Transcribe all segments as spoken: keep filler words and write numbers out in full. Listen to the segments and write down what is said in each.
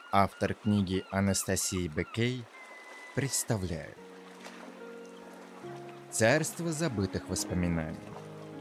Автор книги Анастасия Беккей представляет «Царство забытых воспоминаний».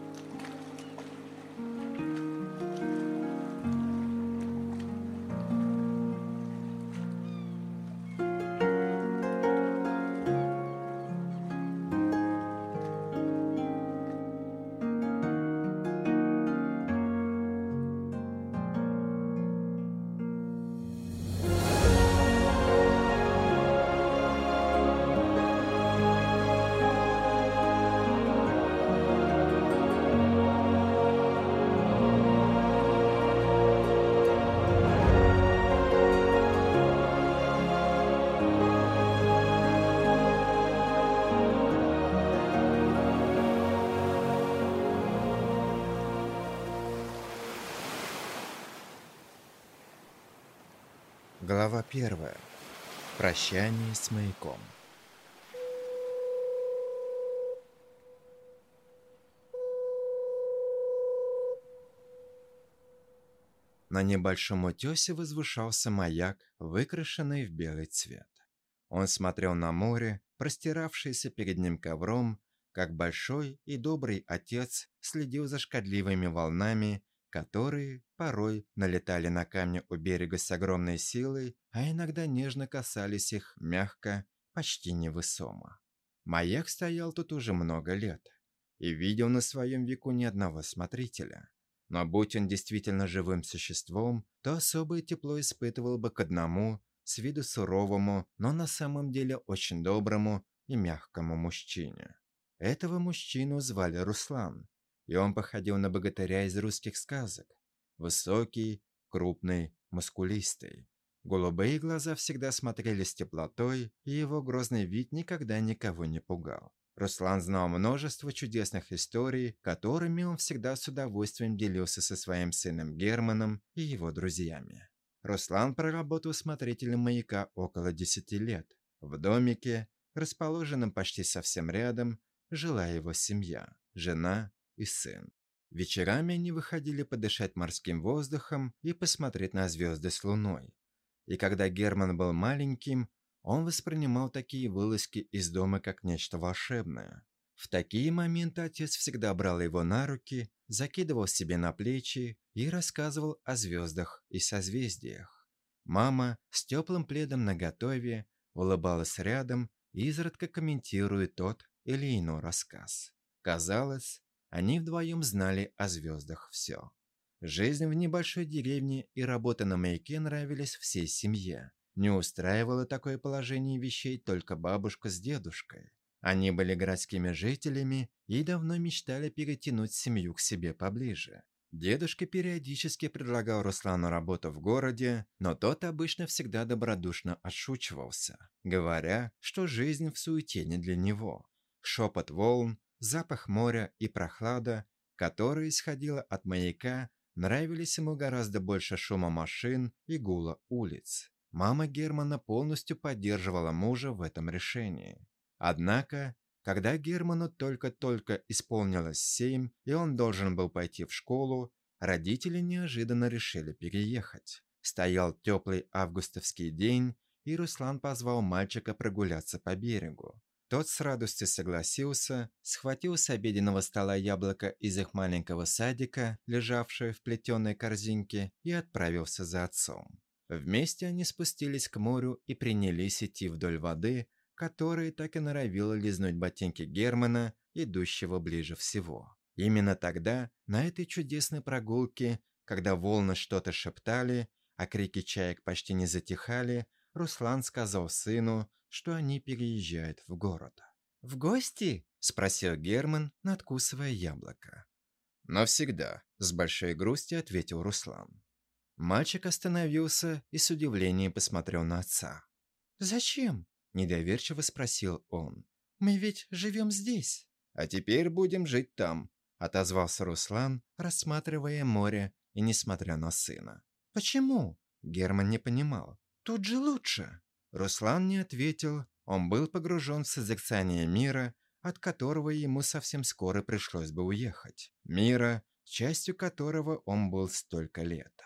Глава первая. Прощание с маяком. На небольшом утёсе возвышался маяк, выкрашенный в белый цвет. Он смотрел на море, простиравшееся перед ним ковром, как большой и добрый отец следил за шкодливыми волнами, которые порой налетали на камни у берега с огромной силой, а иногда нежно касались их мягко, почти невесомо. Маяк стоял тут уже много лет и видел на своем веку ни одного смотрителя. Но будь он действительно живым существом, то особое тепло испытывал бы к одному, с виду суровому, но на самом деле очень доброму и мягкому мужчине. Этого мужчину звали Руслан, и он походил на богатыря из русских сказок. Высокий, крупный, мускулистый. Голубые глаза всегда смотрели с теплотой, и его грозный вид никогда никого не пугал. Руслан знал множество чудесных историй, которыми он всегда с удовольствием делился со своим сыном Германом и его друзьями. Руслан проработал смотрителем маяка около десяти лет. В домике, расположенном почти совсем рядом, жила его семья, жена и сын. Вечерами они выходили подышать морским воздухом и посмотреть на звезды с луной. И когда Герман был маленьким, он воспринимал такие вылазки из дома как нечто волшебное. В такие моменты отец всегда брал его на руки, закидывал себе на плечи и рассказывал о звездах и созвездиях. Мама с теплым пледом наготове улыбалась рядом, изредка комментируя тот или иной рассказ. Казалось, они вдвоем знали о звездах все. Жизнь в небольшой деревне и работа на маяке нравились всей семье. Не устраивало такое положение вещей только бабушка с дедушкой. Они были городскими жителями и давно мечтали перетянуть семью к себе поближе. Дедушка периодически предлагал Руслану работу в городе, но тот обычно всегда добродушно отшучивался, говоря, что жизнь в суете не для него. Шепот волн, запах моря и прохлада, которая исходила от маяка, нравились ему гораздо больше шума машин и гула улиц. Мама Германа полностью поддерживала мужа в этом решении. Однако, когда Герману только-только исполнилось семь, и он должен был пойти в школу, родители неожиданно решили переехать. Стоял теплый августовский день, и Руслан позвал мальчика прогуляться по берегу. Тот с радостью согласился, схватил с обеденного стола яблоко из их маленького садика, лежавшее в плетеной корзинке, и отправился за отцом. Вместе они спустились к морю и принялись идти вдоль воды, которая так и норовила лизнуть ботинки Германа, идущего ближе всего. Именно тогда, на этой чудесной прогулке, когда волны что-то шептали, а крики чаек почти не затихали, Руслан сказал сыну, что они переезжают в город. «В гости?» – спросил Герман, надкусывая яблоко. «Навсегда», – с большой грустью ответил Руслан. Мальчик остановился и с удивлением посмотрел на отца. «Зачем?» – недоверчиво спросил он. «Мы ведь живем здесь». «А теперь будем жить там», – отозвался Руслан, рассматривая море и несмотря на сына. «Почему?» – Герман не понимал. «Тут же лучше». Руслан не ответил, он был погружен в созерцание мира, от которого ему совсем скоро пришлось бы уехать. Мира, частью которого он был столько лет.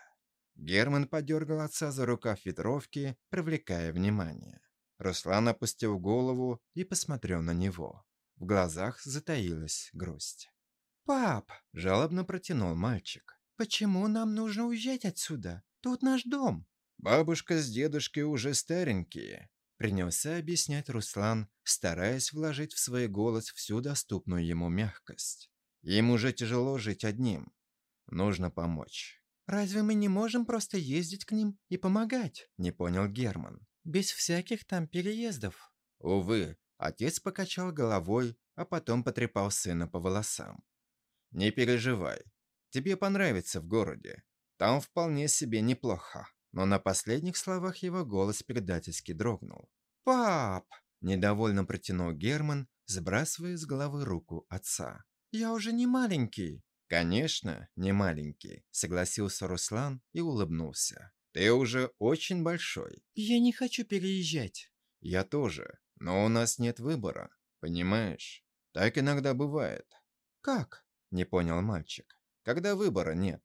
Герман подергал отца за рукав ветровки, привлекая внимание. Руслан опустил голову и посмотрел на него. В глазах затаилась грусть. «Пап!» – жалобно протянул мальчик. «Почему нам нужно уезжать отсюда? Тут наш дом!» «Бабушка с дедушкой уже старенькие», – принялся объяснять Руслан, стараясь вложить в свой голос всю доступную ему мягкость. «Им уже тяжело жить одним. Нужно помочь». «Разве мы не можем просто ездить к ним и помогать?» – не понял Герман. «Без всяких там переездов». Увы, отец покачал головой, а потом потрепал сына по волосам. «Не переживай. Тебе понравится в городе. Там вполне себе неплохо». Но на последних словах его голос предательски дрогнул. «Пап!» – недовольно протянул Герман, сбрасывая с головы руку отца. «Я уже не маленький». «Конечно, не маленький», – согласился Руслан и улыбнулся. «Ты уже очень большой». «Я не хочу переезжать». «Я тоже, но у нас нет выбора, понимаешь? Так иногда бывает». «Как?» – не понял мальчик. «Когда выбора нет».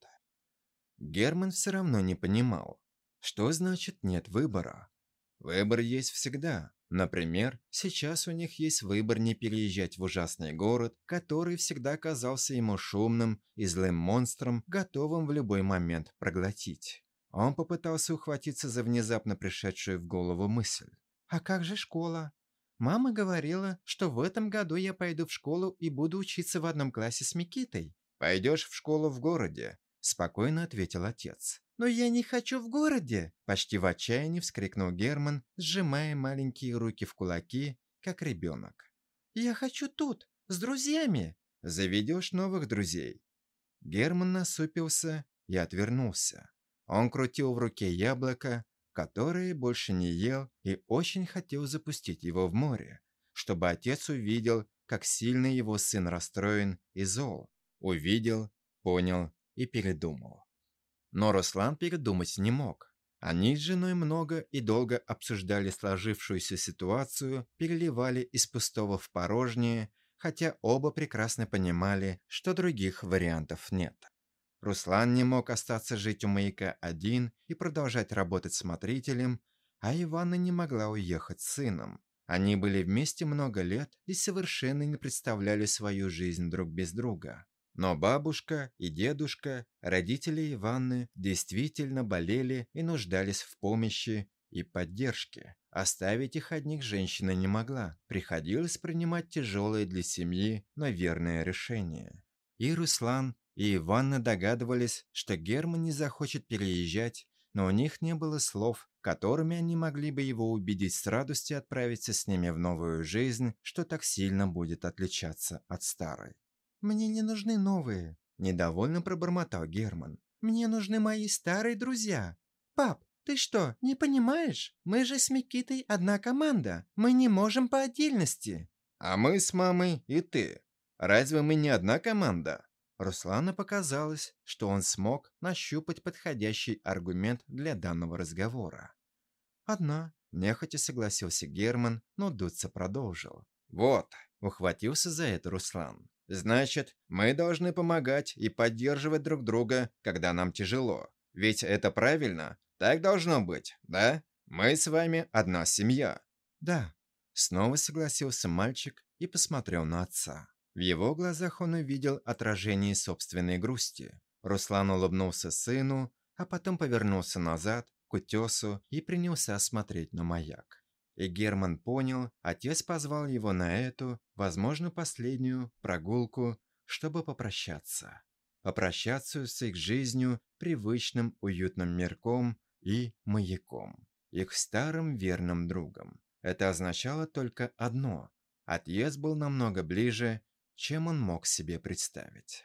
Герман все равно не понимал. Что значит «нет выбора»? Выбор есть всегда. Например, сейчас у них есть выбор не переезжать в ужасный город, который всегда казался ему шумным и злым монстром, готовым в любой момент проглотить. Он попытался ухватиться за внезапно пришедшую в голову мысль. «А как же школа? Мама говорила, что в этом году я пойду в школу и буду учиться в одном классе с Микитой». «Пойдешь в школу в городе», – спокойно ответил отец. «Но я не хочу в городе!» – почти в отчаянии вскрикнул Герман, сжимая маленькие руки в кулаки, как ребенок. «Я хочу тут, с друзьями!» «Заведешь новых друзей!» Герман насупился и отвернулся. Он крутил в руке яблоко, которое больше не ел, и очень хотел запустить его в море, чтобы отец увидел, как сильно его сын расстроен и зол. Увидел, понял и передумал. Но Руслан передумать не мог. Они с женой много и долго обсуждали сложившуюся ситуацию, переливали из пустого в порожнее, хотя оба прекрасно понимали, что других вариантов нет. Руслан не мог остаться жить у маяка один и продолжать работать смотрителем, а Иванна не могла уехать с сыном. Они были вместе много лет и совершенно не представляли свою жизнь друг без друга. Но бабушка и дедушка, родители Иванны, действительно болели и нуждались в помощи и поддержке. Оставить их одних женщина не могла. Приходилось принимать тяжелое для семьи, но верное решение. И Руслан, и Иванна догадывались, что Герман не захочет переезжать, но у них не было слов, которыми они могли бы его убедить с радостью отправиться с ними в новую жизнь, что так сильно будет отличаться от старой. «Мне не нужны новые», – недовольно пробормотал Герман. «Мне нужны мои старые друзья. Пап, ты что, не понимаешь? Мы же с Микитой одна команда. Мы не можем по отдельности». «А мы с мамой и ты. Разве мы не одна команда?» Руслану показалось, что он смог нащупать подходящий аргумент для данного разговора. «Одна», – нехотя согласился Герман, но дуться продолжил. «Вот», – ухватился за это Руслан. «Значит, мы должны помогать и поддерживать друг друга, когда нам тяжело. Ведь это правильно? Так должно быть, да? Мы с вами одна семья». «Да», – снова согласился мальчик и посмотрел на отца. В его глазах он увидел отражение собственной грусти. Руслан улыбнулся сыну, а потом повернулся назад, к утесу, и принялся смотреть на маяк. И Герман понял, отец позвал его на эту, возможно, последнюю прогулку, чтобы попрощаться. Попрощаться с их жизнью, привычным уютным мирком и маяком, их старым верным другом. Это означало только одно – отъезд был намного ближе, чем он мог себе представить.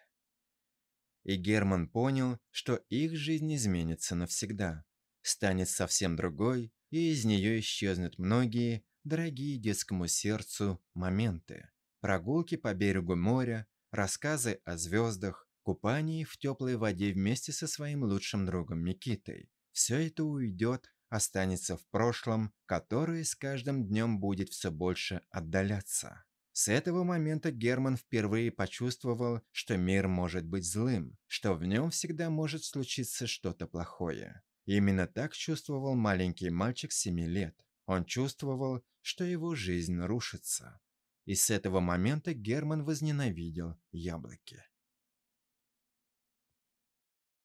И Герман понял, что их жизнь изменится навсегда, станет совсем другой, и из нее исчезнут многие, дорогие детскому сердцу, моменты. Прогулки по берегу моря, рассказы о звездах, купание в теплой воде вместе со своим лучшим другом Микитой. Все это уйдет, останется в прошлом, которое с каждым днем будет все больше отдаляться. С этого момента Герман впервые почувствовал, что мир может быть злым, что в нем всегда может случиться что-то плохое. Именно так чувствовал маленький мальчик семи лет. Он чувствовал, что его жизнь рушится. И с этого момента Герман возненавидел яблоки.